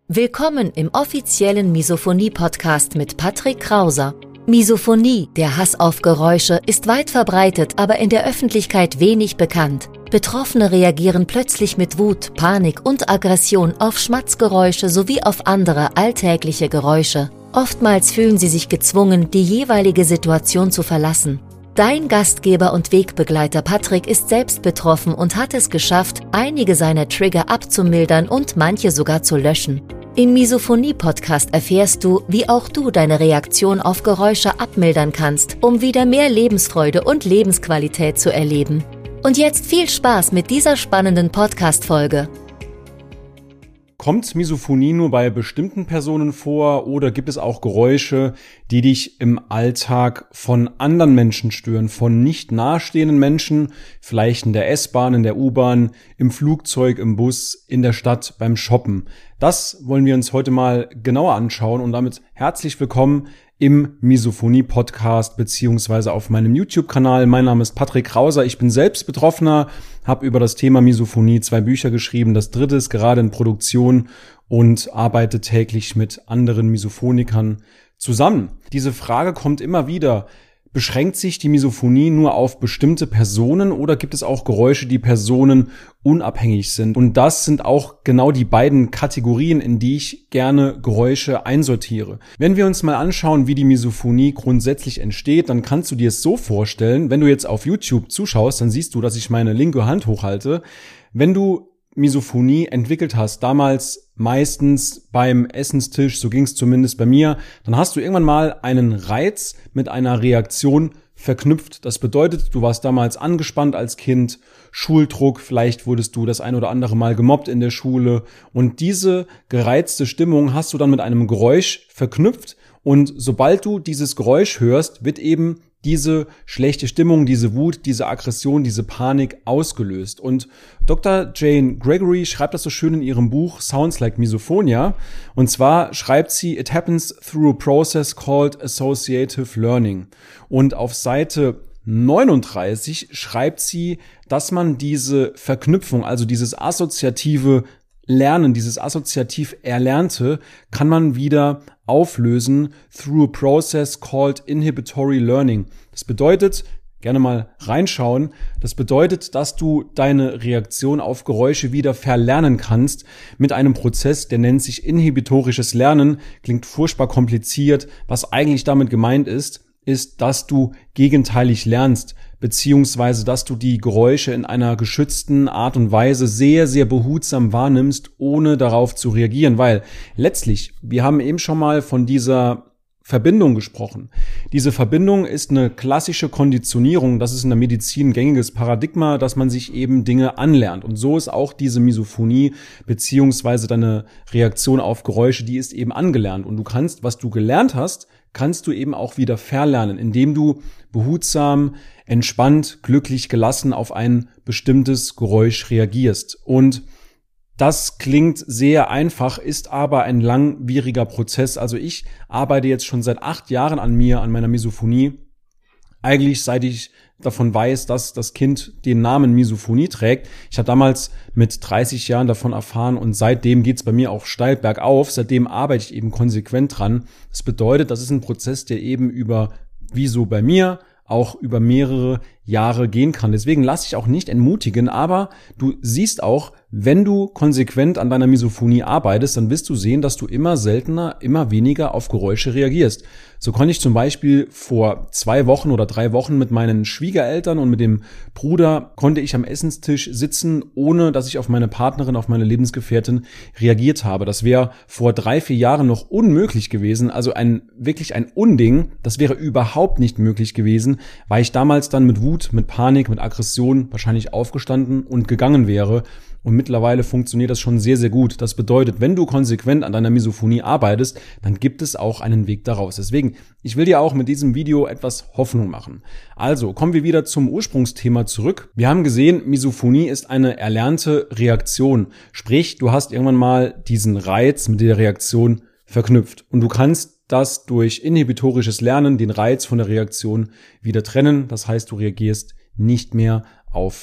Willkommen im offiziellen Misophonie-Podcast mit Patrick Krauser. Misophonie, der Hass auf Geräusche, ist weit verbreitet, aber in der Öffentlichkeit wenig bekannt. Betroffene reagieren plötzlich mit Wut, Panik und Aggression auf Schmatzgeräusche sowie auf andere alltägliche Geräusche. Oftmals fühlen sie sich gezwungen, die jeweilige Situation zu verlassen. Dein Gastgeber und Wegbegleiter Patrick ist selbst betroffen und hat es geschafft, einige seiner Trigger abzumildern und manche sogar zu löschen. Im Misophonie-Podcast erfährst du, wie auch du deine Reaktion auf Geräusche abmildern kannst, um wieder mehr Lebensfreude und Lebensqualität zu erleben. Und jetzt viel Spaß mit dieser spannenden Podcast-Folge. Kommt Misophonie nur bei bestimmten Personen vor oder gibt es auch Geräusche, die dich im Alltag von anderen Menschen stören, von nicht nahestehenden Menschen, vielleicht in der S-Bahn, in der U-Bahn, im Flugzeug, im Bus, in der Stadt, beim Shoppen? Das wollen wir uns heute mal genauer anschauen und damit herzlich willkommen im Misophonie-Podcast beziehungsweise auf meinem YouTube-Kanal. Mein Name ist Patrick Krauser, ich bin selbst Betroffener, habe über das Thema Misophonie 2 Bücher geschrieben, das 3. ist gerade in Produktion und arbeite täglich mit anderen Misophonikern zusammen. Diese Frage kommt immer wieder: Beschränkt sich die Misophonie nur auf bestimmte Personen oder gibt es auch Geräusche, die Personen unabhängig sind? Und das sind auch genau die beiden Kategorien, in die ich gerne Geräusche einsortiere. Wenn wir uns mal anschauen, wie die Misophonie grundsätzlich entsteht, dann kannst du dir es so vorstellen: Wenn du jetzt auf YouTube zuschaust, dann siehst du, dass ich meine linke Hand hochhalte. Wenn du Misophonie entwickelt hast, damals meistens beim Essenstisch, so ging es zumindest bei mir, dann hast du irgendwann mal einen Reiz mit einer Reaktion verknüpft. Das bedeutet, du warst damals angespannt als Kind, Schuldruck, vielleicht wurdest du das ein oder andere Mal gemobbt in der Schule und diese gereizte Stimmung hast du dann mit einem Geräusch verknüpft und sobald du dieses Geräusch hörst, wird eben diese schlechte Stimmung, diese Wut, diese Aggression, diese Panik ausgelöst. Und Dr. Jane Gregory schreibt das so schön in ihrem Buch Sounds Like Misophonia. Und zwar schreibt sie: It happens through a process called associative learning. Und auf Seite 39 schreibt sie, dass man diese Verknüpfung, also dieses assoziative Lernen, dieses assoziativ Erlernte, kann man wieder auflösen through a process called inhibitory learning. Das bedeutet, gerne mal reinschauen, das bedeutet, dass du deine Reaktion auf Geräusche wieder verlernen kannst mit einem Prozess, der nennt sich inhibitorisches Lernen. Klingt furchtbar kompliziert. Was eigentlich damit gemeint ist, dass du gegenteilig lernst, beziehungsweise dass du die Geräusche in einer geschützten Art und Weise sehr, sehr behutsam wahrnimmst, ohne darauf zu reagieren, weil letztlich, wir haben eben schon mal von dieser Verbindung gesprochen. Diese Verbindung ist eine klassische Konditionierung, das ist in der Medizin ein gängiges Paradigma, dass man sich eben Dinge anlernt. Und so ist auch diese Misophonie beziehungsweise deine Reaktion auf Geräusche, die ist eben angelernt. Und du kannst, was du gelernt hast, kannst du eben auch wieder verlernen, indem du behutsam, entspannt, glücklich, gelassen auf ein bestimmtes Geräusch reagierst. Und das klingt sehr einfach, ist aber ein langwieriger Prozess. Also ich arbeite jetzt schon seit 8 Jahren an meiner Misophonie. Eigentlich seit ich davon weiß, dass das Kind den Namen Misophonie trägt. Ich habe damals mit 30 Jahren davon erfahren und seitdem geht's bei mir auch steil bergauf. Seitdem arbeite ich eben konsequent dran. Das bedeutet, das ist ein Prozess, der eben wie so bei mir, auch über mehrere Jahre gehen kann. Deswegen lass dich auch nicht entmutigen, aber du siehst auch, wenn du konsequent an deiner Misophonie arbeitest, dann wirst du sehen, dass du immer seltener, immer weniger auf Geräusche reagierst. So konnte ich zum Beispiel vor 2 Wochen oder 3 Wochen mit meinen Schwiegereltern und mit dem Bruder konnte ich am Essenstisch sitzen, ohne dass ich auf meine Partnerin, auf meine Lebensgefährtin reagiert habe. Das wäre vor 3, 4 Jahren noch unmöglich gewesen. Also wirklich ein Unding. Das wäre überhaupt nicht möglich gewesen, weil ich damals dann mit Wut, mit Panik, mit Aggression wahrscheinlich aufgestanden und gegangen wäre. Und mittlerweile funktioniert das schon sehr, sehr gut. Das bedeutet, wenn du konsequent an deiner Misophonie arbeitest, dann gibt es auch einen Weg daraus. Deswegen, ich will dir auch mit diesem Video etwas Hoffnung machen. Also, kommen wir wieder zum Ursprungsthema zurück. Wir haben gesehen, Misophonie ist eine erlernte Reaktion. Sprich, du hast irgendwann mal diesen Reiz mit der Reaktion verknüpft. Und du kannst das durch inhibitorisches Lernen, den Reiz von der Reaktion wieder trennen. Das heißt, du reagierst nicht mehr auf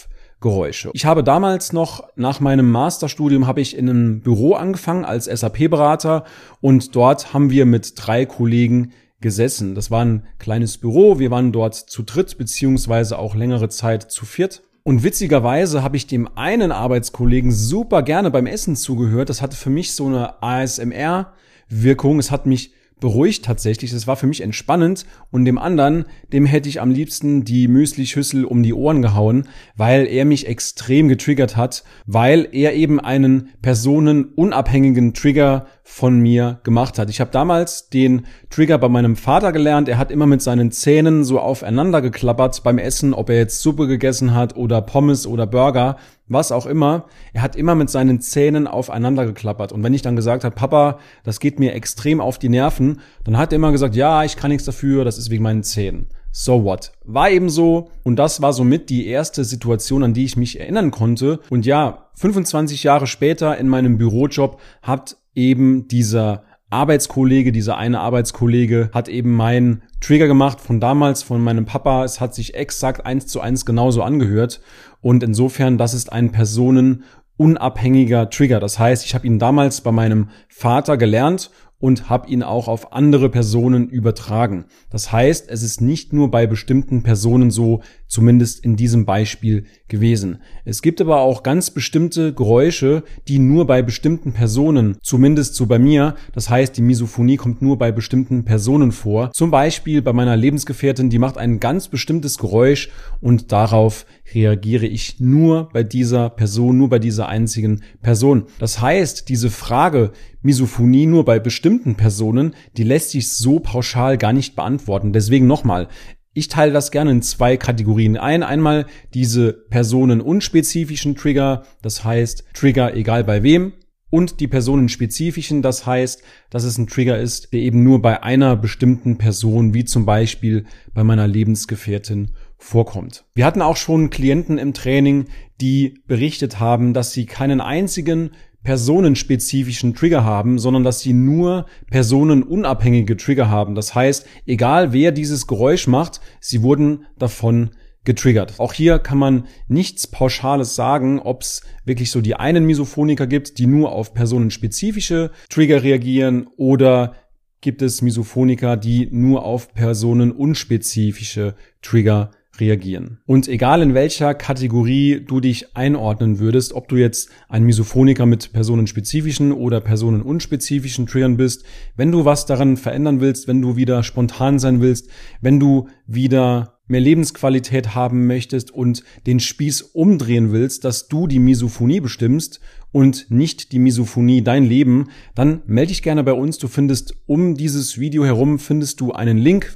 Geräusche. Ich habe damals noch, nach meinem Masterstudium, habe ich in einem Büro angefangen als SAP-Berater und dort haben wir mit 3 Kollegen gesessen. Das war ein kleines Büro, wir waren dort zu dritt, beziehungsweise auch längere Zeit zu viert. Und witzigerweise habe ich dem einen Arbeitskollegen super gerne beim Essen zugehört. Das hatte für mich so eine ASMR-Wirkung. Es hat mich beruhigt tatsächlich. Es war für mich entspannend. Und dem anderen, dem hätte ich am liebsten die Müsli-Schüssel um die Ohren gehauen, weil er mich extrem getriggert hat, weil er eben einen personenunabhängigen Trigger von mir gemacht hat. Ich habe damals den Trigger bei meinem Vater gelernt. Er hat immer mit seinen Zähnen so aufeinander geklappert beim Essen, ob er jetzt Suppe gegessen hat oder Pommes oder Burger, was auch immer. Er hat immer mit seinen Zähnen aufeinander geklappert. Und wenn ich dann gesagt habe, Papa, das geht mir extrem auf die Nerven, dann hat er immer gesagt, ja, ich kann nichts dafür, das ist wegen meinen Zähnen. So what? War eben so. Und das war somit die erste Situation, an die ich mich erinnern konnte. Und ja, 25 Jahre später in meinem Bürojob hat eben dieser eine Arbeitskollege hat eben meinen Trigger gemacht von damals, von meinem Papa. Es hat sich exakt 1:1 genauso angehört. Und insofern, das ist ein personenunabhängiger Trigger. Das heißt, ich habe ihn damals bei meinem Vater gelernt und habe ihn auch auf andere Personen übertragen. Das heißt, es ist nicht nur bei bestimmten Personen so, zumindest in diesem Beispiel gewesen. Es gibt aber auch ganz bestimmte Geräusche, die nur bei bestimmten Personen, zumindest so bei mir, das heißt, die Misophonie kommt nur bei bestimmten Personen vor. Zum Beispiel bei meiner Lebensgefährtin, die macht ein ganz bestimmtes Geräusch und darauf reagiere ich nur bei dieser Person, nur bei dieser einzigen Person. Das heißt, diese Frage, Misophonie nur bei bestimmten Personen, die lässt sich so pauschal gar nicht beantworten. Deswegen nochmal, ich teile das gerne in 2 Kategorien ein. Einmal diese personenunspezifischen Trigger, das heißt Trigger egal bei wem, und die personenspezifischen, das heißt, dass es ein Trigger ist, der eben nur bei einer bestimmten Person, wie zum Beispiel bei meiner Lebensgefährtin, vorkommt. Wir hatten auch schon Klienten im Training, die berichtet haben, dass sie keinen einzigen personenspezifischen Trigger haben, sondern dass sie nur personenunabhängige Trigger haben. Das heißt, egal wer dieses Geräusch macht, sie wurden davon getriggert. Auch hier kann man nichts Pauschales sagen, ob es wirklich so die einen Misophoniker gibt, die nur auf personenspezifische Trigger reagieren, oder gibt es Misophoniker, die nur auf personenunspezifische Trigger reagieren. Und egal in welcher Kategorie du dich einordnen würdest, ob du jetzt ein Misophoniker mit personenspezifischen oder personenunspezifischen Triggern bist, wenn du was daran verändern willst, wenn du wieder spontan sein willst, wenn du wieder mehr Lebensqualität haben möchtest und den Spieß umdrehen willst, dass du die Misophonie bestimmst und nicht die Misophonie dein Leben, dann melde dich gerne bei uns. Du findest um dieses Video herum einen Link,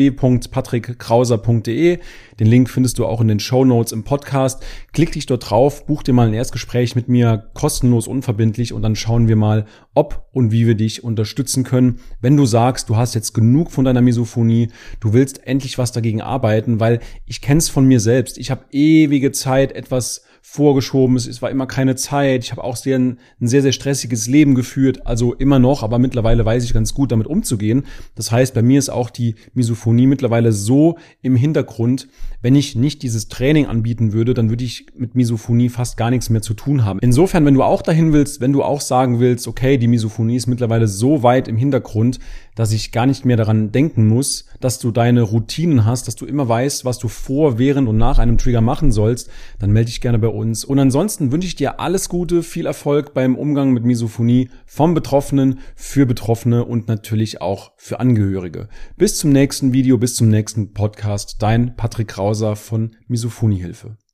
www.patrickkrauser.de. Den Link findest du auch in den Shownotes im Podcast. Klick dich dort drauf, buch dir mal ein Erstgespräch mit mir, kostenlos, unverbindlich, und dann schauen wir mal, ob und wie wir dich unterstützen können. Wenn du sagst, du hast jetzt genug von deiner Misophonie, du willst endlich was dagegen arbeiten, weil ich kenne es von mir selbst. Ich habe ewige Zeit etwas vorgeschoben, es war immer keine Zeit, ich habe auch ein sehr, sehr stressiges Leben geführt, also immer noch, aber mittlerweile weiß ich ganz gut damit umzugehen. Das heißt, bei mir ist auch die Misophonie mittlerweile so im Hintergrund, wenn ich nicht dieses Training anbieten würde, dann würde ich mit Misophonie fast gar nichts mehr zu tun haben. Insofern, wenn du auch dahin willst, wenn du auch sagen willst, okay, die Misophonie ist mittlerweile so weit im Hintergrund, dass ich gar nicht mehr daran denken muss, dass du deine Routinen hast, dass du immer weißt, was du vor, während und nach einem Trigger machen sollst, dann melde dich gerne bei uns. Und ansonsten wünsche ich dir alles Gute, viel Erfolg beim Umgang mit Misophonie vom Betroffenen, für Betroffene und natürlich auch für Angehörige. Bis zum nächsten Video, bis zum nächsten Podcast. Dein Patrick Krauser von Misophoniehilfe.